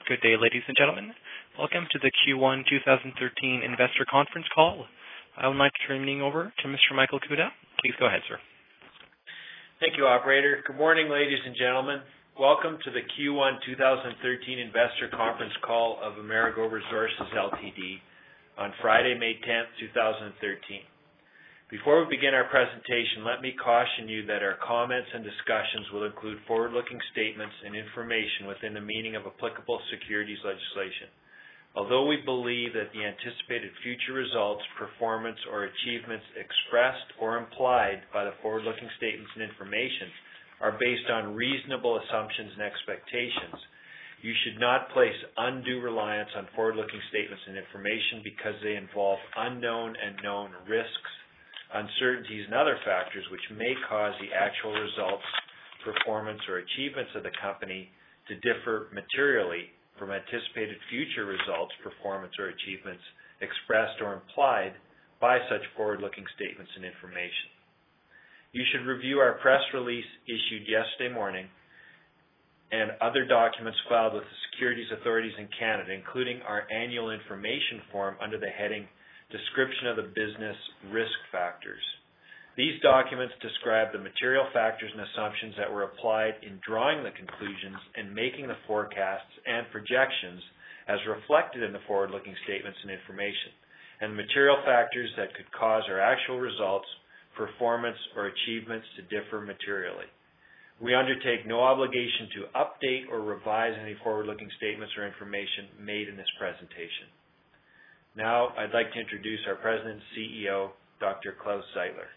Good day, ladies and gentlemen. Welcome to the Q1 2013 Investor Conference Call. I would like to turn the meeting over to Mr. Michael Kuda. Please go ahead, sir. Thank you, operator. Good morning, ladies and gentlemen. Welcome to the Q1 2013 Investor Conference Call of Amerigo Resources Ltd. on Friday, May 10th, 2013. Before we begin our presentation, let me caution you that our comments and discussions will include forward-looking statements and information within the meaning of applicable securities legislation. Although we believe that the anticipated future results, performance, or achievements expressed or implied by the forward-looking statements and information are based on reasonable assumptions and expectations, you should not place undue reliance on forward-looking statements and information because they involve unknown and known risks, uncertainties, and other factors which may cause the actual results, performance, or achievements of the company to differ materially from anticipated future results, performance, or achievements expressed or implied by such forward-looking statements and information. You should review our press release issued yesterday morning and other documents filed with the securities authorities in Canada, including our annual information form under the heading Description of the Business Risk Factors. These documents describe the material factors and assumptions that were applied in drawing the conclusions and making the forecasts and projections as reflected in the forward-looking statements and information, and the material factors that could cause our actual results, performance, or achievements to differ materially. We undertake no obligation to update or revise any forward-looking statements or information made in this presentation. Now, I'd like to introduce our President and CEO, Dr. Klaus Seidler.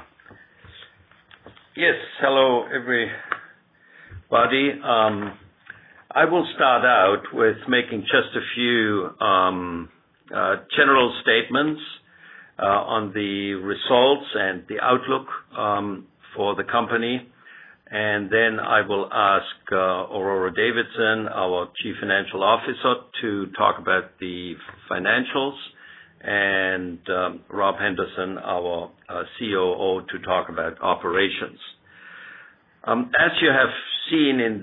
Yes, hello everybody. I will start out with making just a few general statements on the results and the outlook for the company. And then I will ask Aurora Davidson, our Chief Financial Officer, to talk about the financials, and Rob Henderson, our COO, to talk about operations. As you have seen in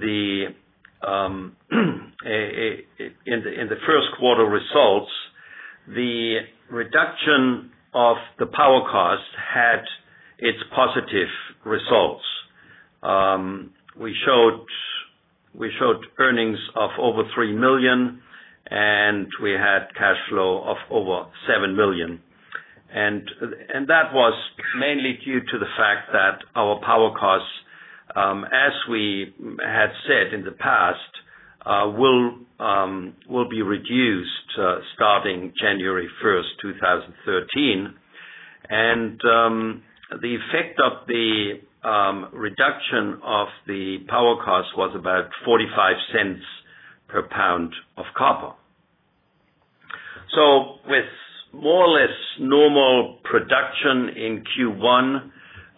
the first quarter results, the reduction of the power cost had its positive results. We showed earnings of over $3 million, and we had cash flow of over $7 million. And that was mainly due to the fact that our power costs, as we had said in the past, will be reduced starting January 1st, 2013. And the effect of the reduction of the power cost was about 45 cents per pound of copper. So with more or less normal production in Q1,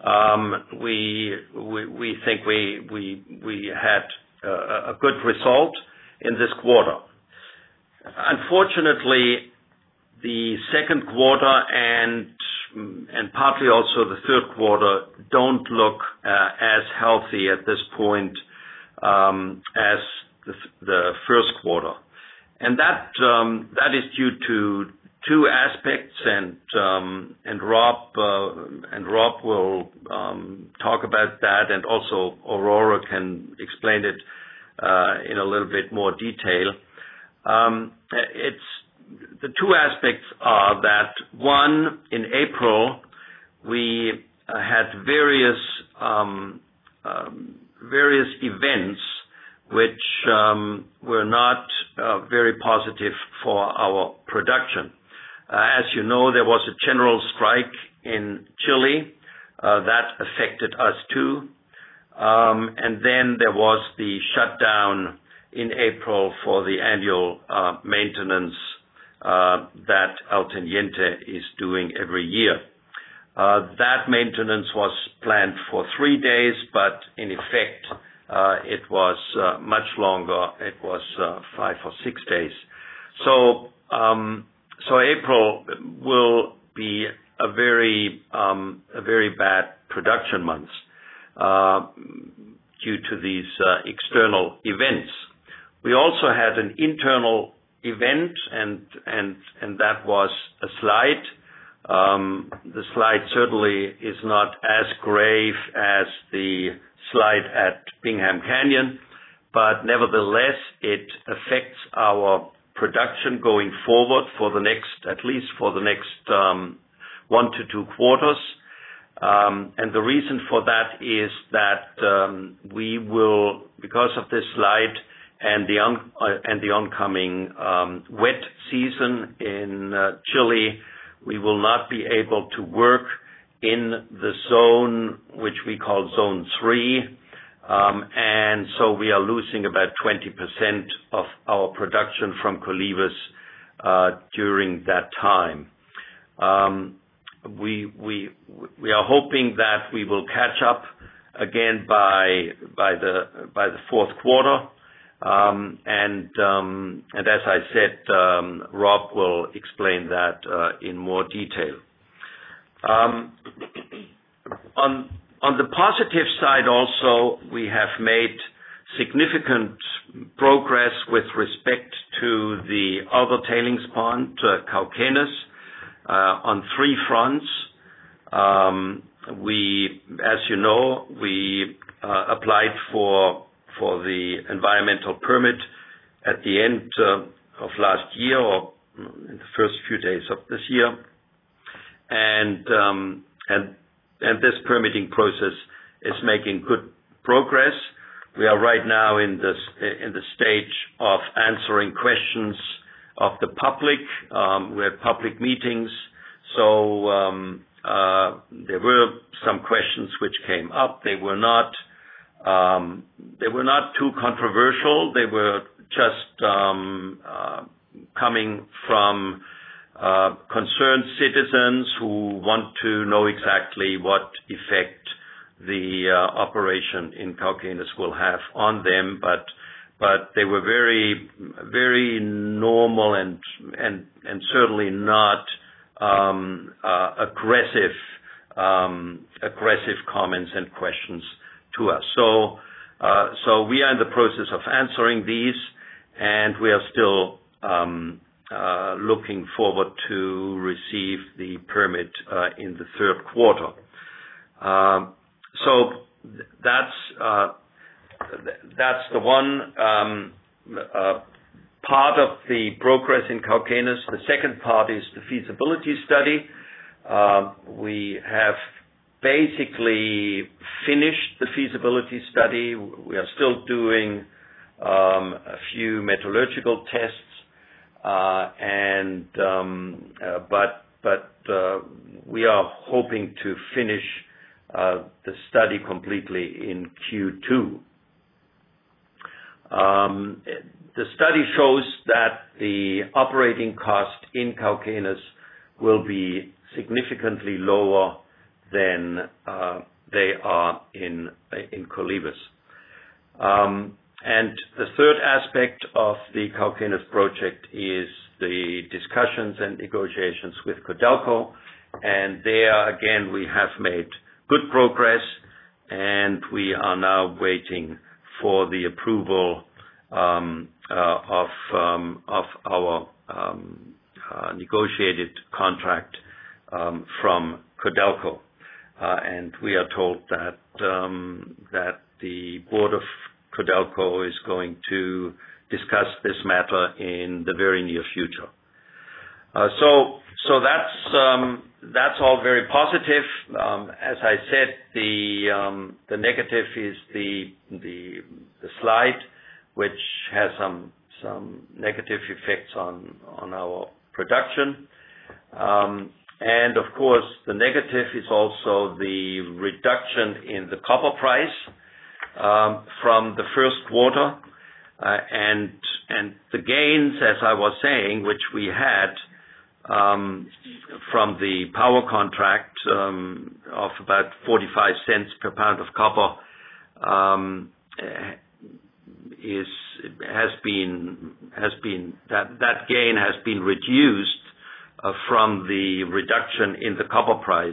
we think we had a good result in this quarter. Unfortunately, the second quarter and partly also the third quarter don't look as healthy at this point as the first quarter, and that is due to two aspects, and Rob will talk about that, and also Aurora can explain it in a little bit more detail. The two aspects are that, one, in April, we had various events which were not very positive for our production. As you know, there was a general strike in Chile that affected us too. And then there was the shutdown in April for the annual maintenance that El Teniente is doing every year. That maintenance was planned for 3 days, but in effect, it was much longer. It was 5 or 6 days. So April will be a very bad production month due to these external events. We also had an internal event, and that was a slide. The slide certainly is not as grave as the slide at Bingham Canyon, but nevertheless, it affects our production going forward for the next, at least for the next 1 to 2 quarters. And the reason for that is that we will, because of this slide and the oncoming wet season in Chile, we will not be able to work in the zone which we call Zone 3, and so we are losing about 20% of our production from Colibas during that time. We are hoping that we will catch up again by the fourth quarter, and as I said, Rob will explain that in more detail. On the positive side also, we have made significant progress with respect to the other tailings pond, Cauquenes, on 3 fronts. As you know, we applied for the environmental permit at the end of last year, or in the first few days of this year, and this permitting process is making good progress. We are right now in the stage of answering questions of the public. We had public meetings, so there were some questions which came up. They were not too controversial. They were just coming from concerned citizens who want to know exactly what effect the operation in Cauquenes will have on them, but they were very, very normal and certainly not aggressive comments and questions to us. So we are in the process of answering these, and we are still looking forward to receive the permit in the third quarter. So that's the one part of the progress in Cauquenes. The second part is the feasibility study. We have basically finished the feasibility study. We are still doing a few metallurgical tests, but we are hoping to finish the study completely in Q2. The study shows that the operating cost in Cauquenes will be significantly lower than they are in Colibas. And the third aspect of the Cauquenes project is the discussions and negotiations with Codelco, and there again we have made good progress, and we are now waiting for the approval of our negotiated contract from Codelco, and we are told that the board of Codelco is going to discuss this matter in the very near future. So that's all very positive. As I said, the negative is the slide, which has some negative effects on our production. And of course, the negative is also the reduction in the copper price from the first quarter, and the gains, as I was saying, which we had from the power contract of about 45 cents per pound of copper that gain has been reduced from the reduction in the copper price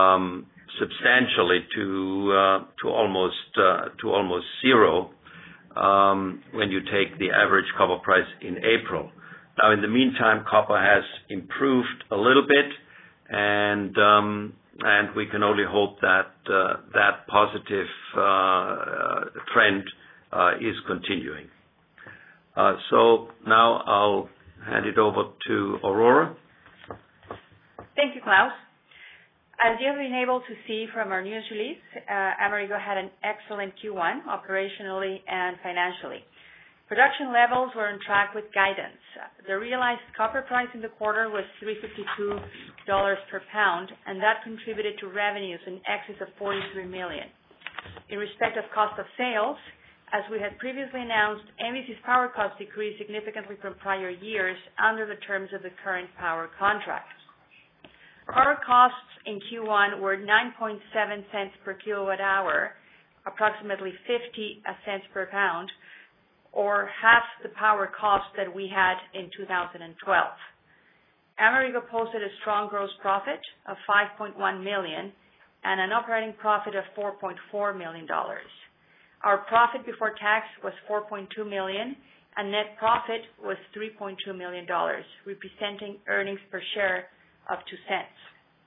substantially to almost zero. when you take the average copper price in April. Now, in the meantime, copper has improved a little bit, and we can only hope that that positive trend is continuing. So now I'll hand it over to Aurora. Thank you, Klaus. As you have been able to see from our news release, Amerigo had an excellent Q1 operationally and financially. Production levels were on track with guidance. The realized copper price in the quarter was $3.52 per pound, and that contributed to revenues in excess of $43 million. In respect of cost of sales, as we had previously announced, MVC's power cost decreased significantly from prior years under the terms of the current power contract. Power costs in Q1 were 9.7 cents per kilowatt hour, approximately 50 cents per pound, or half the power cost that we had in 2012. Amerigo posted a strong gross profit of $5.1 million and an operating profit of $4.4 million. Our profit before tax was $4.2 million, and net profit was $3.2 million, representing earnings per share of 2 cents.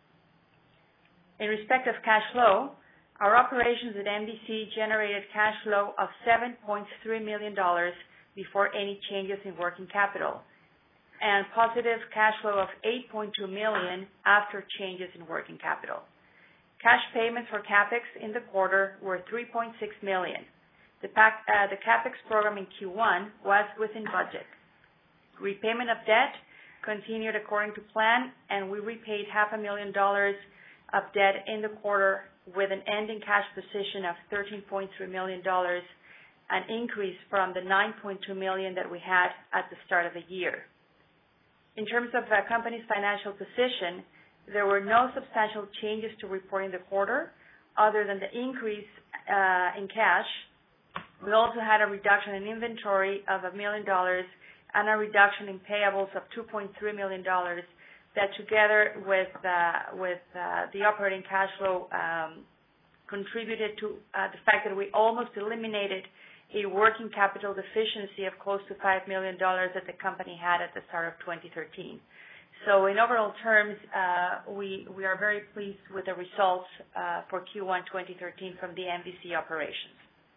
In respect of cash flow, our operations at MVC generated cash flow of $7.3 million before any changes in working capital, and positive cash flow of $8.2 million after changes in working capital. Cash payments for CapEx in the quarter were $3.6 million. The CapEx program in Q1 was within budget. Repayment of debt continued according to plan, and we repaid $500,000 of debt in the quarter with an ending cash position of $13.3 million, an increase from the $9.2 million that we had at the start of the year. In terms of the company's financial position, there were no substantial changes to report in the quarter other than the increase in cash. We also had a reduction in inventory of $1 million and a reduction in payables of $2.3 million that together with the operating cash flow contributed to the fact that we almost eliminated a working capital deficiency of close to $5 million that the company had at the start of 2013. So in overall terms, we are very pleased with the results for Q1 2013 from the MVC operations.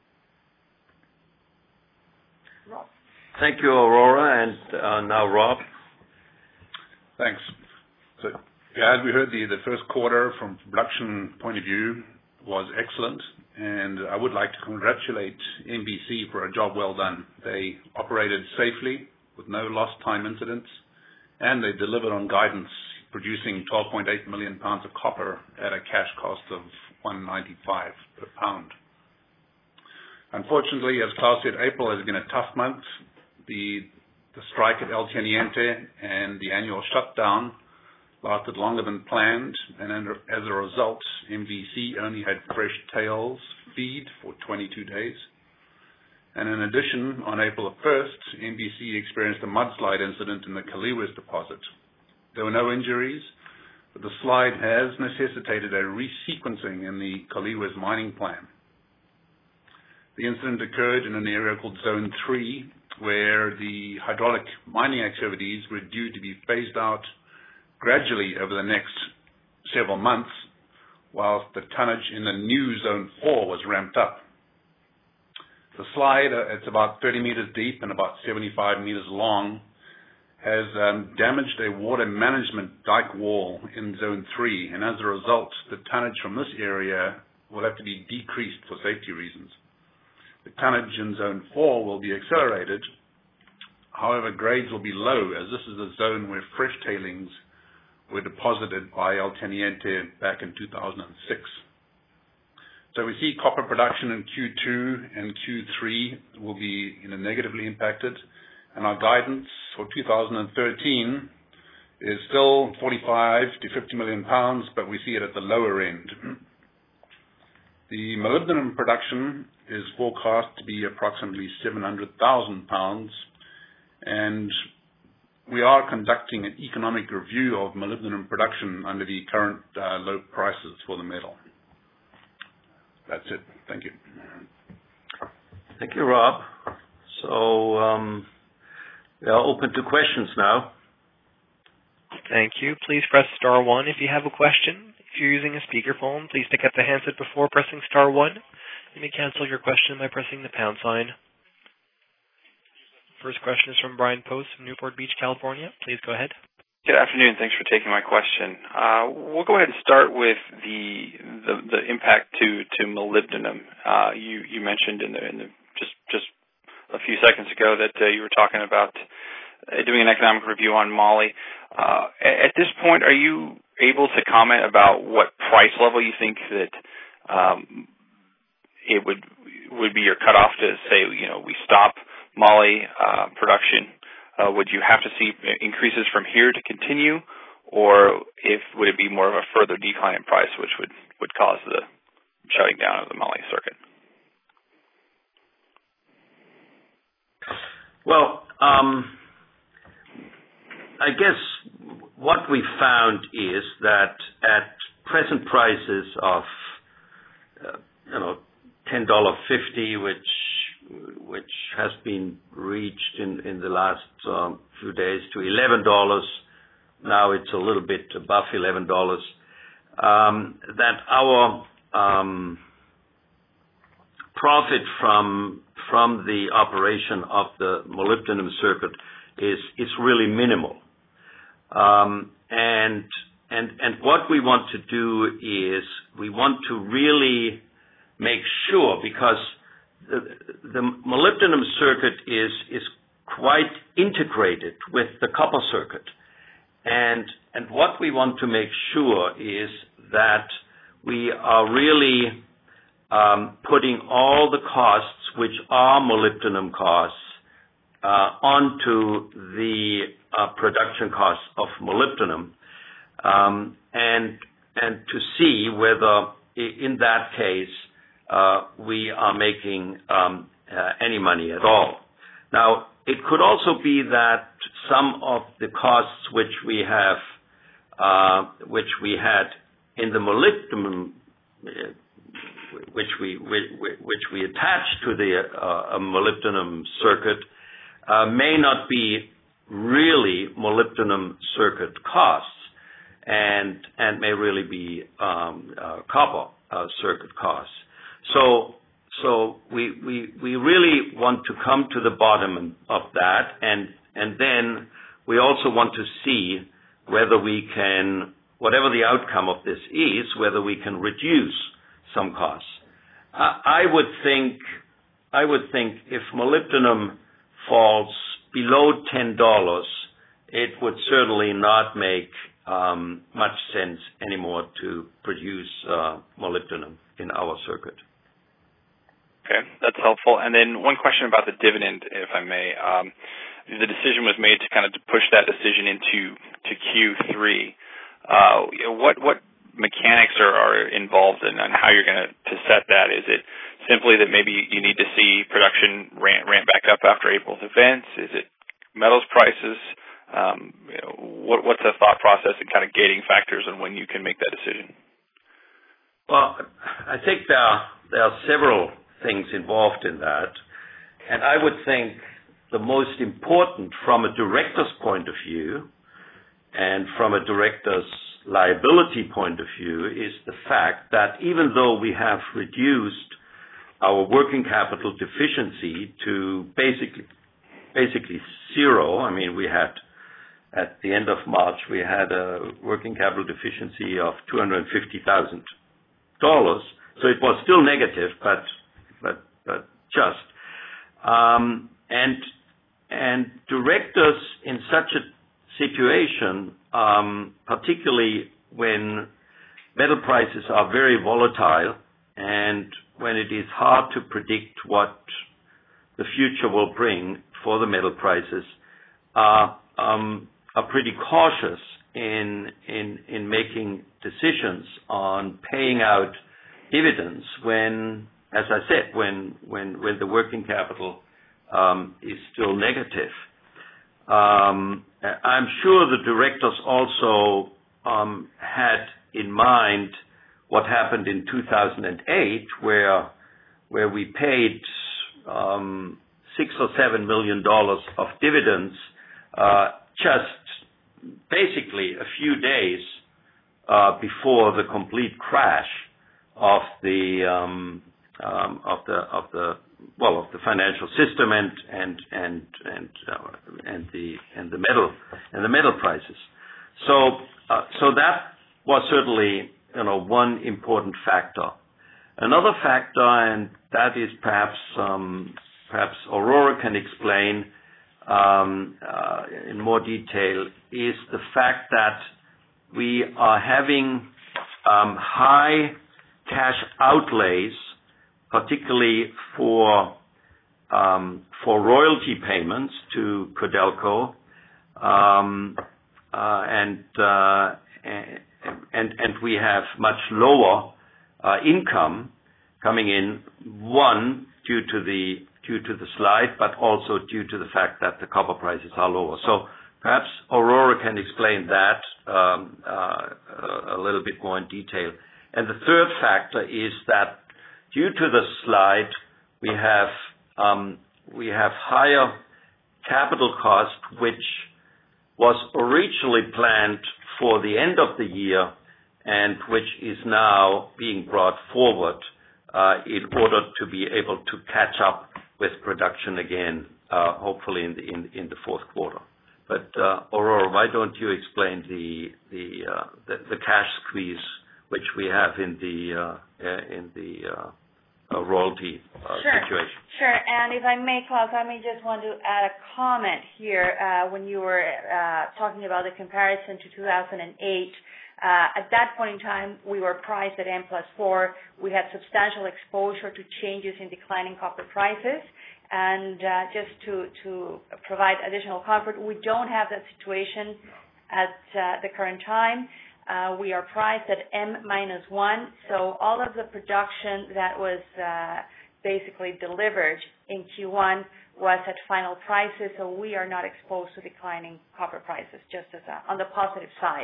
Rob. Thank you, Aurora, and now Rob. Thanks. So, as we heard, the first quarter from production point of view was excellent, and I would like to congratulate MVC for a job well done. They operated safely with no lost time incidents, and they delivered on guidance, producing 12.8 million pounds of copper at a cash cost of $1.95 per pound. Unfortunately, as Klaus said, April has been a tough month. The strike at El Teniente and the annual shutdown lasted longer than planned, and as a result, MVC only had fresh tails feed for 22 days. And in addition, on April 1st, MVC experienced a mudslide incident in the Caliwes deposit. There were no injuries, but the slide has necessitated a resequencing in the Caliwes mining plan. The incident occurred in an area called Zone 3, where the hydraulic mining activities were due to be phased out gradually over the next several months, whilst the tonnage in the new Zone 4 was ramped up. The slide, it's about 30 meters deep and about 75 meters long, has damaged a water management dike wall in Zone 3, and as a result, the tonnage from this area will have to be decreased for safety reasons. The tonnage in Zone 4 will be accelerated. However, grades will be low, as this is a zone where fresh tailings were deposited by El Teniente back in 2006. So we see copper production in Q2 and Q3 will be negatively impacted, and our guidance for 2013 is still 45 to 50 million pounds, but we see it at the lower end. The molybdenum production is forecast to be approximately 700,000 pounds, and we are conducting an economic review of molybdenum production under the current low prices for the metal. That's it. Thank you. Thank you, Rob. So we are open to questions now. Thank you. Please press star one if you have a question. If you're using a speakerphone, please pick up the handset before pressing star one. You may cancel your question by pressing the pound sign. First question is from Brian Post from Newport Beach, California. Please go ahead. Good afternoon. Thanks for taking my question. We'll go ahead and start with the impact to molybdenum. You mentioned in the just a few seconds ago that you were talking about doing an economic review on moly. At this point, are you able to comment about what price level you think that it would be your cutoff to say, we stop moly production? Would you have to see increases from here to continue, or would it be more of a further decline in price, which would cause the shutting down of the moly circuit? Well, I guess what we found is that at present prices of $10.50, which has been reached in the last few days, to $11. Now it's a little bit above $11. That our profit from the operation of the molybdenum circuit is really minimal. And what we want to do is we want to really make sure, because the molybdenum circuit is quite integrated with the copper circuit. And what we want to make sure is that we are really putting all the costs, which are molybdenum costs, onto the production costs of molybdenum, and to see whether in that case we are making any money at all. Now, it could also be that some of the costs which we had in the molybdenum, which we attach to the molybdenum circuit, may not be really molybdenum circuit costs, and may really be copper circuit costs. So we really want to come to the bottom of that, and then we also want to see whether we can, whatever the outcome of this is, whether we can reduce some costs. I would think if molybdenum falls below $10, it would certainly not make much sense anymore to produce molybdenum in our circuit. Okay, that's helpful. And then one question about the dividend, if I may. The decision was made to kind of push that decision into Q3. What mechanics are involved in and how you're going to set that? Is it simply that maybe you need to see production ramp back up after April's events? Is it metals prices? What's the thought process and kind of gating factors on when you can make that decision? Well, I think there are several things involved in that, and I would think the most important from a director's point of view and from a director's liability point of view is the fact that even though we have reduced our working capital deficiency to basically zero, I mean, we had at the end of March we had a working capital deficiency of $250,000. So it was still negative, but just. And directors in such a situation, particularly when metal prices are very volatile and when it is hard to predict what the future will bring for the metal prices, are pretty cautious in making decisions on paying out dividends when, as I said, when the working capital is still negative. I'm sure the directors also had in mind what happened in 2008, where we paid $6 or $7 million of dividends just basically a few days before the complete crash of the financial system and the metal prices. So that was certainly one important factor. Another factor, and that is perhaps Aurora can explain in more detail, is the fact that we are having high cash outlays, particularly for royalty payments to Codelco, and we have much lower income coming in, one due to the slide, but also due to the fact that the copper prices are lower. So perhaps Aurora can explain that a little bit more in detail. And the third factor is that due to the slide, we have higher capital cost, which was originally planned for the end of the year and which is now being brought forward in order to be able to catch up with production again, hopefully in the fourth quarter. But Aurora, why don't you explain the cash squeeze which we have in the royalty situation? Sure. And if I may, Klaus, I may just want to add a comment here. When you were talking about the comparison to 2008, at that point in time, we were priced at M+4. We had substantial exposure to changes in declining copper prices. And just to provide additional comfort, we don't have that situation at the current time. We are priced at M-1, so all of the production that was basically delivered in Q1 was at final prices, so we are not exposed to declining copper prices, just as on the positive side.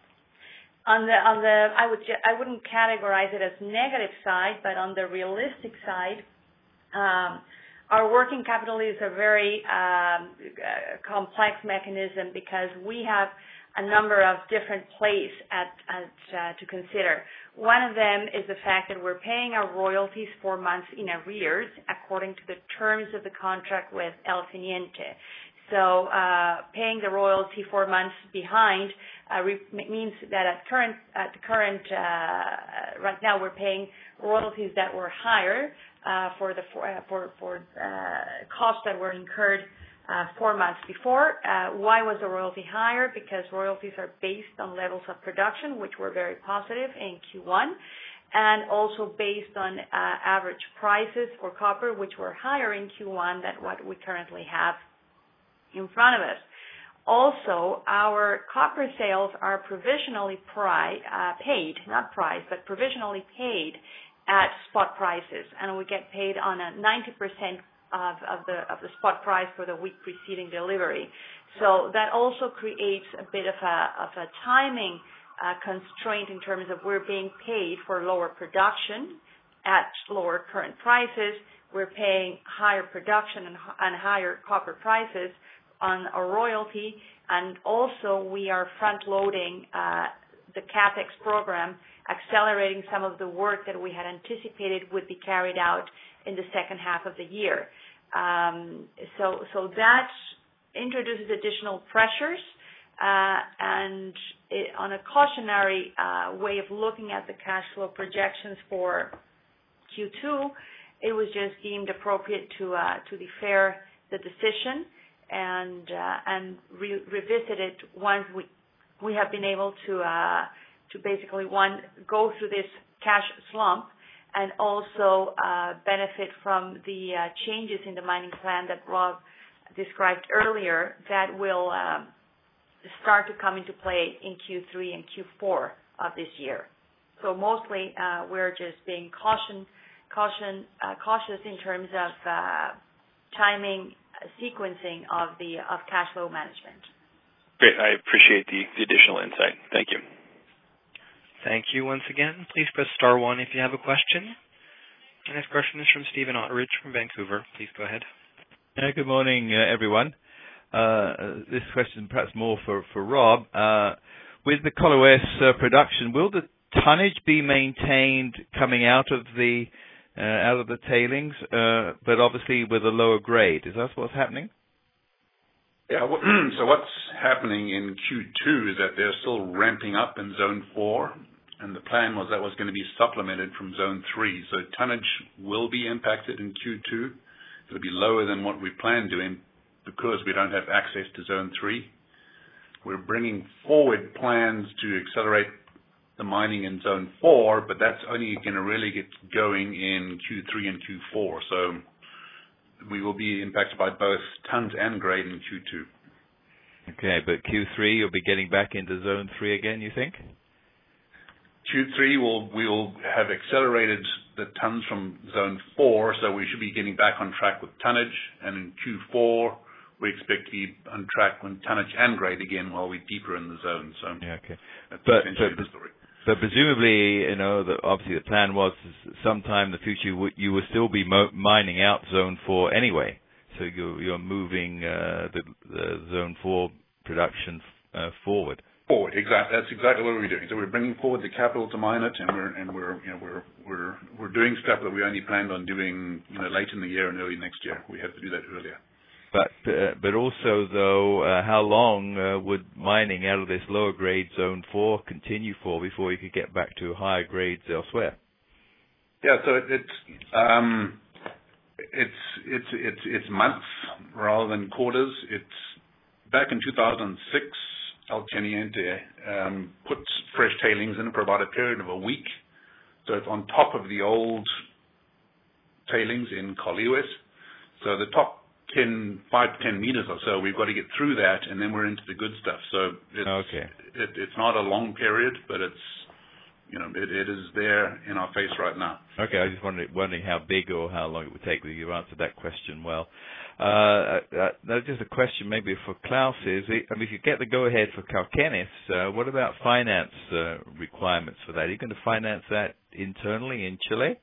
I wouldn't categorize it as negative side, but on the realistic side, our working capital is a very complex mechanism because we have a number of different plays to consider. One of them is the fact that we're paying our royalties 4 months in arrears according to the terms of the contract with El Teniente. So paying the royalty 4 months behind means that right now we're paying royalties that were higher for costs that were incurred 4 months before. Why was the royalty higher? Because royalties are based on levels of production, which were very positive in Q1, and also based on average prices for copper, which were higher in Q1 than what we currently have in front of us. Also, our copper sales are provisionally paid, not priced, but provisionally paid at spot prices, and we get paid on a 90% of the spot price for the week preceding delivery. So that also creates a bit of a timing constraint in terms of we're being paid for lower production at lower current prices. We're paying higher production and higher copper prices on a royalty, and also we are front-loading the CapEx program, accelerating some of the work that we had anticipated would be carried out in the second half of the year. So that introduces additional pressures, and on a cautionary way of looking at the cash flow projections for Q2, it was just deemed appropriate to defer the decision and revisit it once we have been able to basically go through this cash slump and also benefit from the changes in the mining plan that Rob described earlier that will start to come into play in Q3 and Q4 of this year. So mostly we're just being cautious in terms of timing, sequencing of cash flow management. Great. I appreciate the additional insight. Thank you. Thank you once again. Please press star one if you have a question. The next question is from Stephen Otteridge from Vancouver. Please go ahead. Good morning, everyone. This question perhaps more for Rob. With the Coloes production, will the tonnage be maintained coming out of the tailings, but obviously with a lower grade? Is that what's happening? Yeah. So what's happening in Q2 is that they're still ramping up in Zone 4, and the plan was that was going to be supplemented from Zone 3. So tonnage will be impacted in Q2. It'll be lower than what we planned doing because we don't have access to Zone 3. We're bringing forward plans to accelerate the mining in Zone 4, but that's only going to really get going in Q3 and Q4. So we will be impacted by both tons and grade in Q2. Okay, but Q3 you'll be getting back into Zone 3 again, you think? Q3 we will have accelerated the tons from Zone 4, so we should be getting back on track with tonnage. And in Q4, we expect to be on track with tonnage and grade again while we're deeper in the zone. So yeah, okay. That's essentially the story. But presumably, obviously the plan was sometime in the future you will still be mining out Zone 4 anyway. So you're moving the Zone 4 production forward. Forward, exactly. That's exactly what we're doing. So we're bringing forward the capital to mine it, and we're doing stuff that we only planned on doing late in the year and early next year. We had to do that earlier. But also though, how long would mining out of this lower grade Zone 4 continue for before you could get back to higher grades elsewhere? Yeah, so it's months rather than quarters. It's back in 2006. El Teniente puts fresh tailings in for about a period of a week. So it's on top of the old tailings in Coloes. So the top 5 to 10 meters or so, we've got to get through that, and then we're into the good stuff. So it's not a long period, but it's it is there in our face right now. Okay, I was just wondering how big or how long it would take. You answered that question well. Just a question maybe for Klaus is, if you get the go-ahead for Cauquenes, what about finance requirements for that? Are you going to finance that internally in Chile?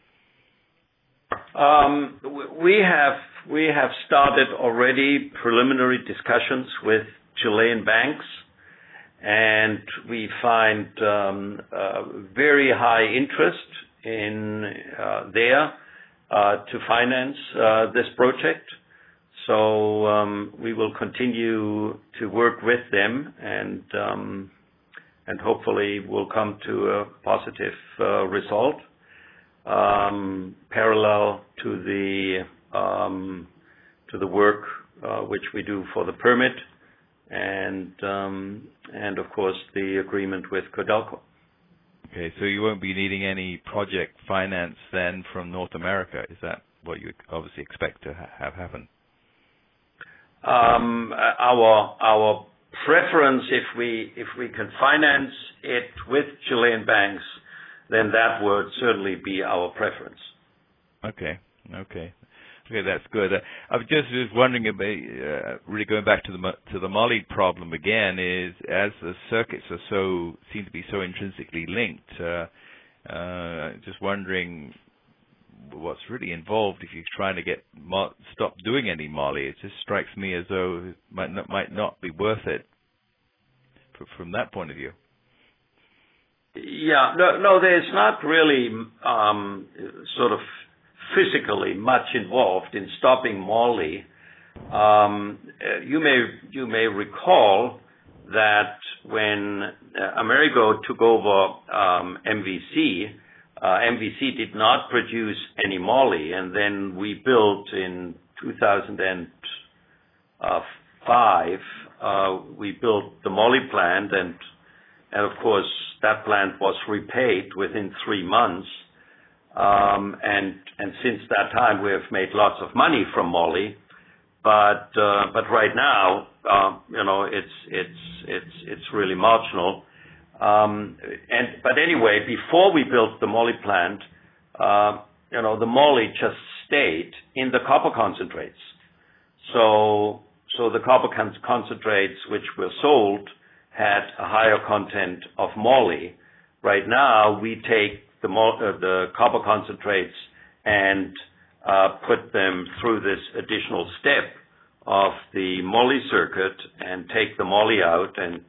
We have started already preliminary discussions with Chilean banks, and we find very high interest in there to finance this project. So we will continue to work with them, and hopefully we'll come to a positive result parallel to the work which we do for the permit, and of course the agreement with Codelco. Okay, so you won't be needing any project finance then from North America. Is that what you obviously expect to have happen? Our preference, if we can finance it with Chilean banks, then that would certainly be our preference. Okay, that's good. I was just wondering about really going back to the moly problem again. Is as the circuits seem to be so intrinsically linked. Just wondering what's really involved if you're trying to stop doing any moly. It just strikes me as though it might not be worth it from that point of view. Yeah, no, there's not really sort of physically much involved in stopping moly. You may recall that when Amerigo took over MVC, MVC did not produce any moly, and then we built in 2005. We built the moly plant, and of course that plant was repaid within 3 months. And since that time we have made lots of money from moly, but right now it's really marginal. But anyway, before we built the moly plant, the moly just stayed in the copper concentrates. So the copper concentrates which were sold had a higher content of moly. Right now we take the copper concentrates and put them through this additional step of the moly circuit and take the moly out, and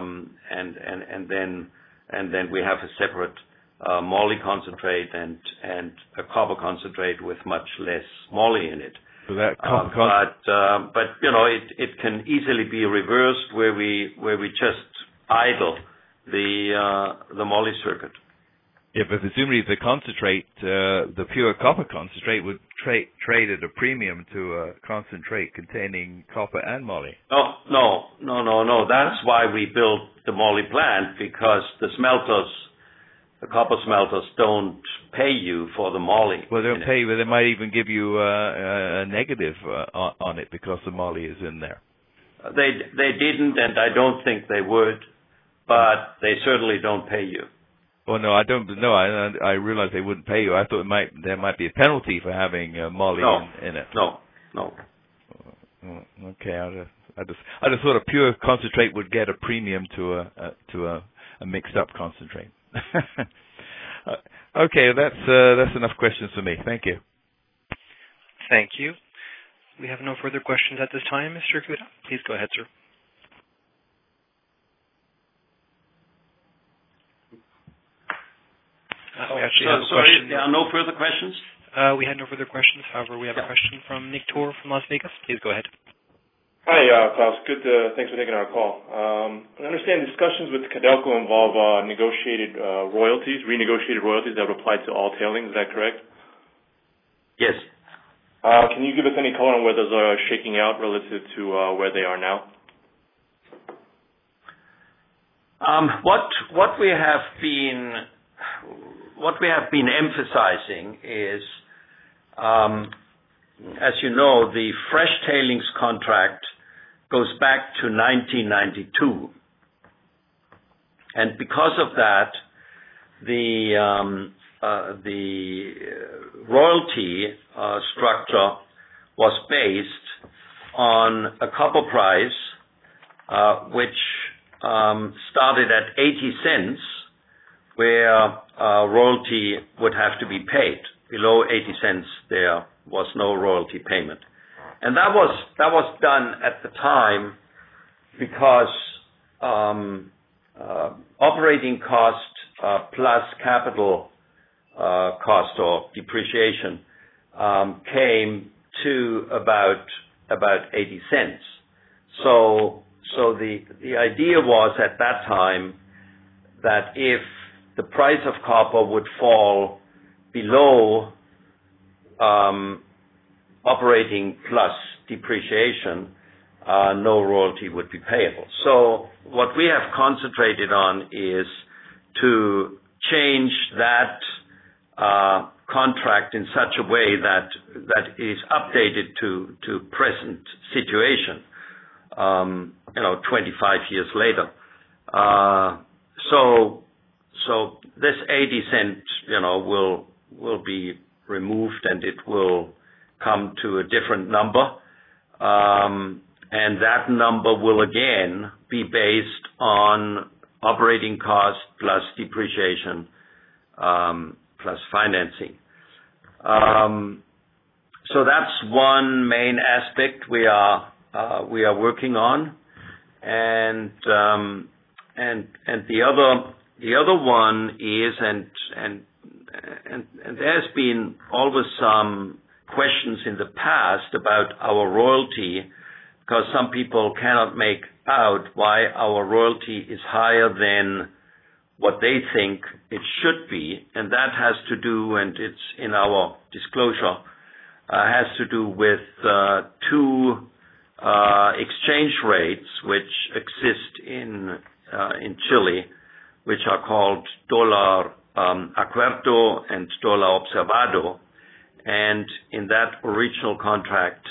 then we have a separate moly concentrate and a copper concentrate with much less moly in it. So that but it can easily be reversed where we just idle the moly circuit. Yeah, but presumably the concentrate, the pure copper concentrate, would trade at a premium to a concentrate containing copper and moly. No. That's why we built the moly plant, because the copper smelters don't pay you for the moly. Well, they don't pay you, but they might even give you a negative on it because the moly is in there. They didn't, and I don't think they would, but they certainly don't pay you. Well, no, I don't. No, I realized they wouldn't pay you. I thought there might be a penalty for having moly in it. No. Okay, I just thought a pure concentrate would get a premium to a mixed up concentrate. Okay, that's enough questions for me. Thank you. Thank you. We have no further questions at this time, Mr. Kuda. Please go ahead, sir. Sorry, there are no further questions? We had no further questions. However, we have a question from Nick Tor from Las Vegas. Please go ahead. Hi, Klaus. Thanks for taking our call. I understand discussions with Codelco involve renegotiated royalties that would apply to all tailings. Is that correct? Yes. Can you give us any color on where those are shaking out relative to where they are now? What we have been emphasizing is, as you know, the fresh tailings contract goes back to 1992. And because of that, the royalty structure was based on a copper price, which started at 80 cents, where royalty would have to be paid. Below 80 cents, there was no royalty payment. And that was done at the time because operating cost plus capital cost or depreciation came to about 80 cents. So the idea was at that time that if the price of copper would fall below operating plus depreciation, no royalty would be payable. So what we have concentrated on is to change that contract in such a way that is updated to present situation, 25 years later. So this 80 cent, will be removed, and it will come to a different number. And that number will again be based on operating cost plus depreciation plus financing. So that's one main aspect we are working on, and the other one is, and there's been always some questions in the past about our royalty, because some people cannot make out why our royalty is higher than what they think it should be, and that has to do, and it's in our disclosure, has to do with two exchange rates which exist in Chile, which are called $acuerdo and $observado. And in that original contract,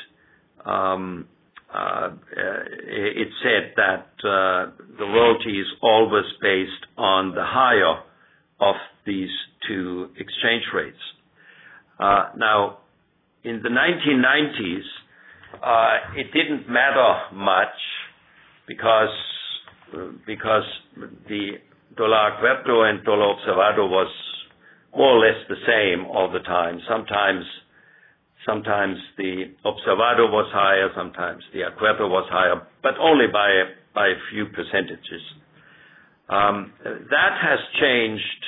it said that the royalty is always based on the higher of these two exchange rates. Now, in the 1990s, it didn't matter much because the $acuerdo and $observado more or less the same all the time. Sometimes the Observado was higher, sometimes the Acuerdo was higher, but only by a few percentages. That has changed,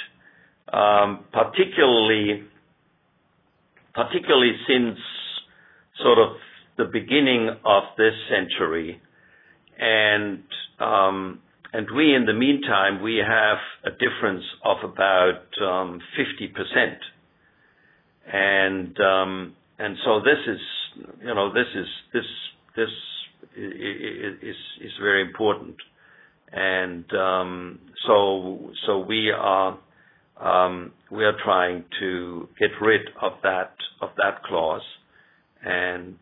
particularly since sort of the beginning of this century, and we, in the meantime, we have a difference of about 50%, and so this is very important, and so we are trying to get rid of that clause, and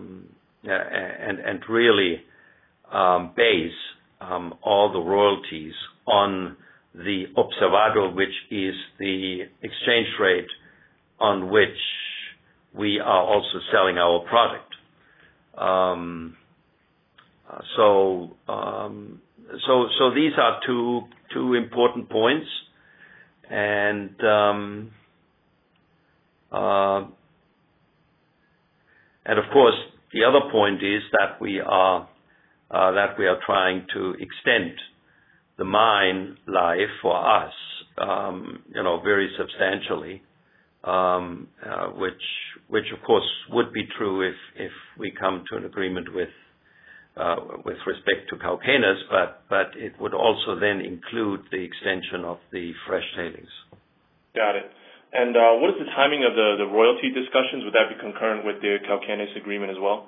really base all the royalties on the Observado, which is the exchange rate on which we are also selling our product. So these are two important points, and of course the other point is that we are trying to extend the mine life for us, very substantially, which of course would be true if we come to an agreement with respect to Cauquenes, but it would also then include the extension of the fresh tailings. Got it. And what is the timing of the royalty discussions? Would that be concurrent with the Cauquenes agreement as well?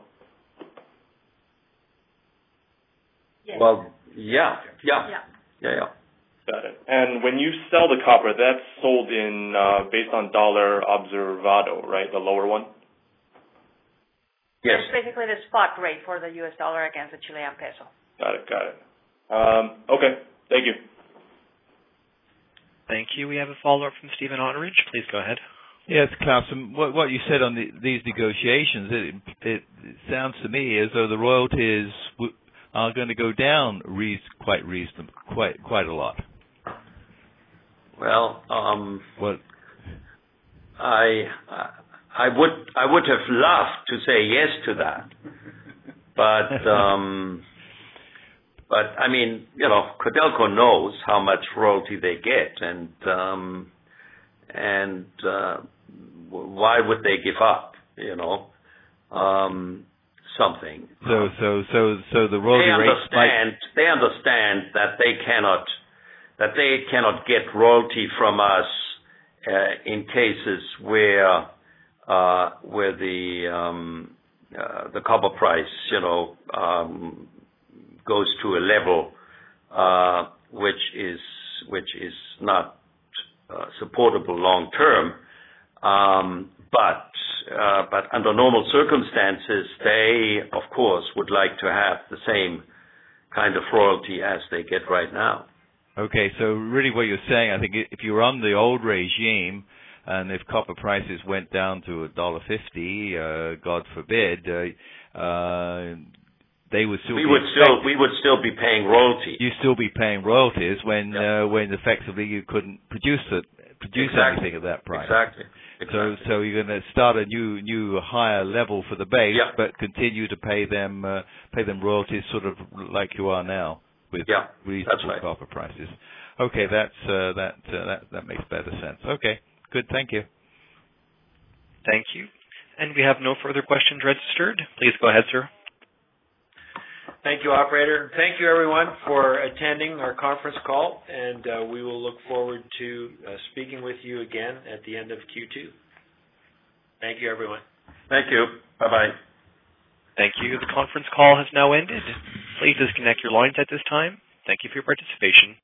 Yes. Well, yeah. Got it. And when you sell the copper, that's sold in based on dollar observado, right? The lower one? Yes. It's basically the spot rate for the U.S. dollar against the Chilean peso. Got it. Okay. Thank you. Thank you. We have a follow-up from Stephen Otteridge. Please go ahead. Yes, Klaus, what you said on these negotiations, it sounds to me as though the royalties are going to go down quite a lot. Well, I would have loved to say yes to that, but I mean, Codelco knows how much royalty they get, and why would they give up? Something. So the royalty rates. They understand that they cannot get royalty from us in cases where the copper price, goes to a level which is not supportable long term. But under normal circumstances, they of course would like to have the same kind of royalty as they get right now. Okay, so really what you're saying, I think if you were on the old regime, and if copper prices went down to $1.50, God forbid, they would still. We would still be paying royalty. You'd still be paying royalties when effectively you couldn't produce anything at that price. Exactly. So you're going to start a new higher level for the base, but continue to pay them royalties, sort of like you are now with reasonable copper prices. Okay, that makes better sense. Okay, good. Thank you. Thank you. And we have no further questions registered. Please go ahead, sir. Thank you, operator. Thank you, everyone, for attending our conference call, and we will look forward to speaking with you again at the end of Q2. Thank you, everyone. Thank you. Bye-bye. Thank you. The conference call has now ended. Please disconnect your lines at this time. Thank you for your participation.